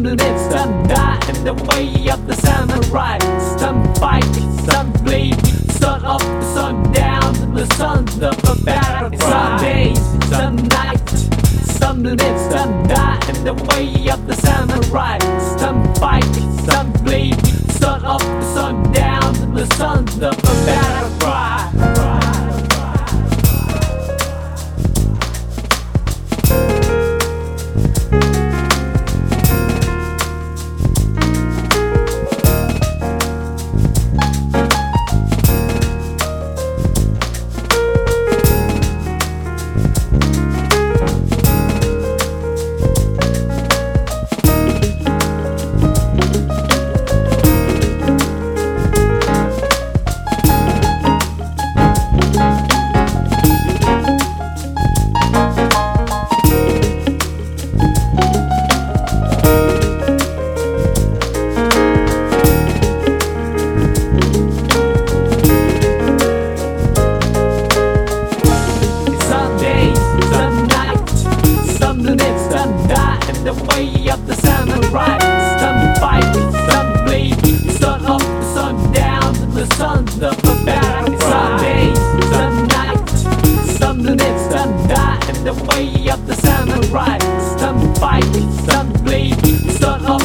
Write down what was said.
Some live, some die in the way of the samurai. Some fight, some bleed. Sun up, sun down, the sons of a battle. Some days, some nights. Some live, some die in the way of the samurai. Some fight, some bleed. Sun up, sun down, the sons of a battle cry. The way of the samurai. Some fight, some bleed. Sun up, sun down, the sons of a battle. Some days, some nights. Some live, some die in the way of the samurai. Some fight, some bleed. Sun up,